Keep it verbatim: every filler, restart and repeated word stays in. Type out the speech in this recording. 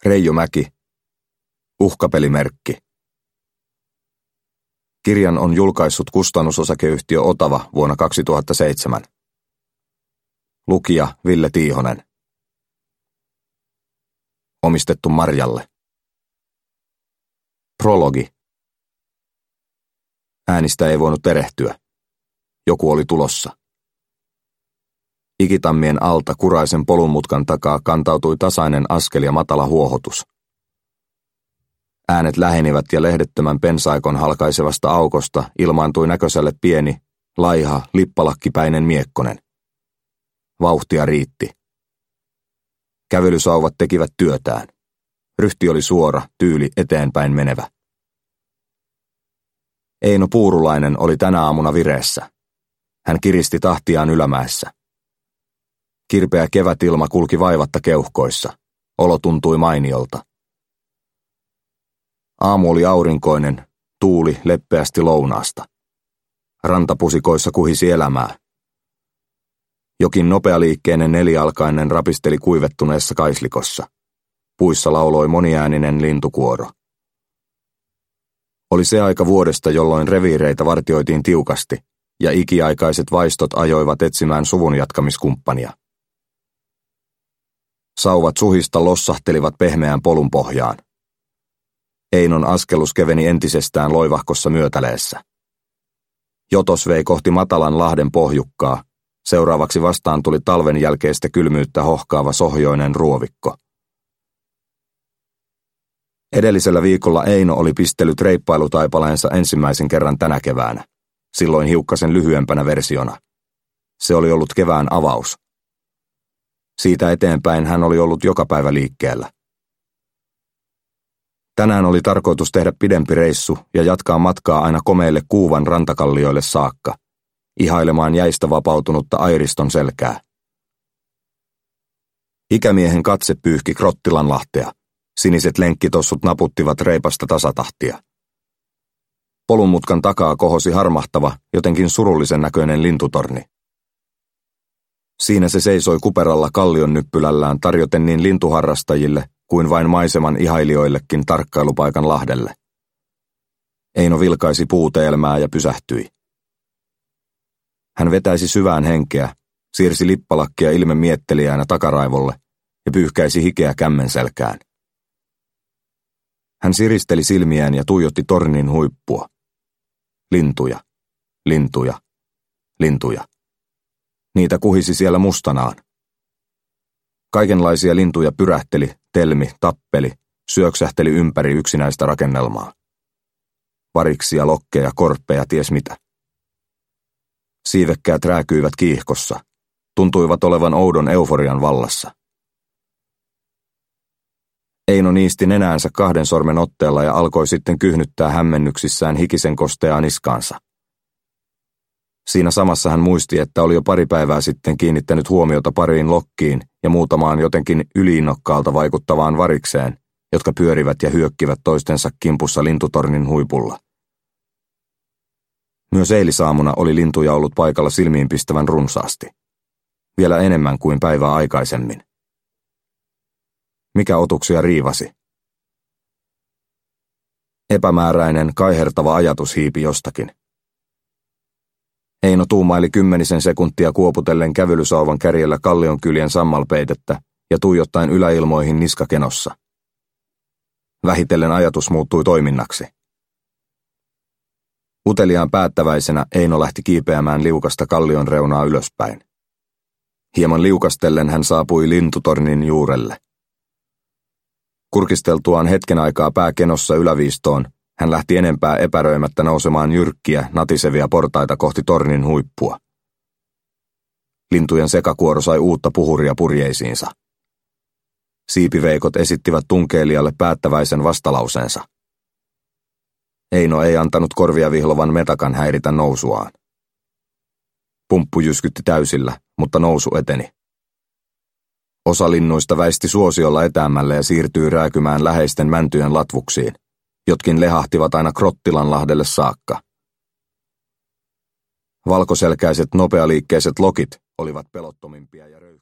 Reijo Mäki. Uhkapelimerkki. Kirjan on julkaissut kustannusosakeyhtiö Otava vuonna kaksituhattaseitsemän. Lukija Ville Tiihonen. Omistettu Marjalle. Prologi. Äänistä ei voinut erehtyä. Joku oli tulossa. Ikitammien alta kuraisen polunmutkan takaa kantautui tasainen askel ja matala huohotus. Äänet lähenivät ja lehdettömän pensaikon halkaisevasta aukosta ilmaantui näköiselle pieni, laiha, lippalakkipäinen miekkonen. Vauhtia riitti. Kävelysauvat tekivät työtään. Ryhti oli suora, tyyli eteenpäin menevä. Eino Puurulainen oli tänä aamuna vireessä. Hän kiristi tahtiaan ylämäessä. Kirpeä kevätilma kulki vaivatta keuhkoissa. Olo tuntui mainiolta. Aamu oli aurinkoinen, tuuli leppeästi lounaasta. Rantapusikoissa kuhisi elämää. Jokin nopealiikkeinen nelijalkainen rapisteli kuivettuneessa kaislikossa. Puissa lauloi moniääninen lintukuoro. Oli se aika vuodesta, jolloin reviireitä vartioitiin tiukasti, ja ikiaikaiset vaistot ajoivat etsimään suvun jatkamiskumppania. Sauvat suhista lossahtelivat pehmeään polun pohjaan. Einon askelus keveni entisestään loivahkossa myötäleessä. Jotos vei kohti matalan lahden pohjukkaa, seuraavaksi vastaan tuli talven jälkeistä kylmyyttä hohkaava sohjoinen ruovikko. Edellisellä viikolla Eino oli pistellyt reippailutaipaleensa ensimmäisen kerran tänä keväänä, silloin hiukkasen lyhyempänä versiona. Se oli ollut kevään avaus. Siitä eteenpäin hän oli ollut joka päivä liikkeellä. Tänään oli tarkoitus tehdä pidempi reissu ja jatkaa matkaa aina komeille Kuuvan rantakallioille saakka, ihailemaan jäistä vapautunutta airiston selkää. Ikämiehen katse pyyhki Krottilanlahtea. Siniset lenkkitossut naputtivat reipasta tasatahtia. Polunmutkan takaa kohosi harmahtava, jotenkin surullisen näköinen lintutorni. Siinä se seisoi kuperalla kallion nyppylällään tarjoten niin lintuharrastajille kuin vain maiseman ihailijoillekin tarkkailupaikan lahdelle. Eino vilkaisi puuteelmää ja pysähtyi. Hän vetäisi syvään henkeä, siirsi lippalakkia ilme mietteliäänä takaraivolle ja pyyhkäisi hikeä kämmen selkään. Hän siristeli silmiään ja tuijotti tornin huippua. Lintuja, lintuja, lintuja. Niitä kuhisi siellä mustanaan. Kaikenlaisia lintuja pyrähteli, telmi, tappeli, syöksähteli ympäri yksinäistä rakennelmaa. Variksia, lokkeja, korppeja, ties mitä. Siivekkäät rääkyivät kiihkossa, tuntuivat olevan oudon euforian vallassa. Eino niisti nenäänsä kahden sormen otteella ja alkoi sitten kyhnyttää hämmennyksissään hikisen kosteaa niskaansa. Siinä samassa hän muisti, että oli jo pari päivää sitten kiinnittänyt huomiota pariin lokkiin ja muutamaan jotenkin yliinnokkaalta vaikuttavaan varikseen, jotka pyörivät ja hyökkivät toistensa kimpussa lintutornin huipulla. Myös eilisaamuna oli lintuja ollut paikalla silmiinpistävän runsaasti. Vielä enemmän kuin päivää aikaisemmin. Mikä otuksia riivasi? Epämääräinen, kaihertava ajatus hiipi jostakin. Eino tuumaili kymmenisen sekuntia kuoputellen kävelysauvan kärjellä kallionkyljen sammalpeitettä ja tuijottaen yläilmoihin niskakenossa. Vähitellen ajatus muuttui toiminnaksi. Uteliaan päättäväisenä Eino lähti kiipeämään liukasta kallion reunaa ylöspäin. Hieman liukastellen hän saapui lintutornin juurelle. Kurkisteltuaan hetken aikaa pääkenossa yläviistoon, hän lähti enempää epäröimättä nousemaan jyrkkiä, natisevia portaita kohti tornin huippua. Lintujen sekakuoro sai uutta puhuria purjeisiinsa. Siipiveikot esittivät tunkeilijalle päättäväisen vastalauseensa. Eino ei antanut korvia vihlovan metakan häiritä nousuaan. Pumppu jyskytti täysillä, mutta nousu eteni. Osa linnuista väisti suosiolla etäämmälle ja siirtyi rääkymään läheisten mäntyjen latvuksiin. Jotkin lehahtivat aina Krottilanlahdelle saakka. Valkoselkäiset nopealiikkeiset lokit olivat pelottomimpia ja röyhkeimpiä.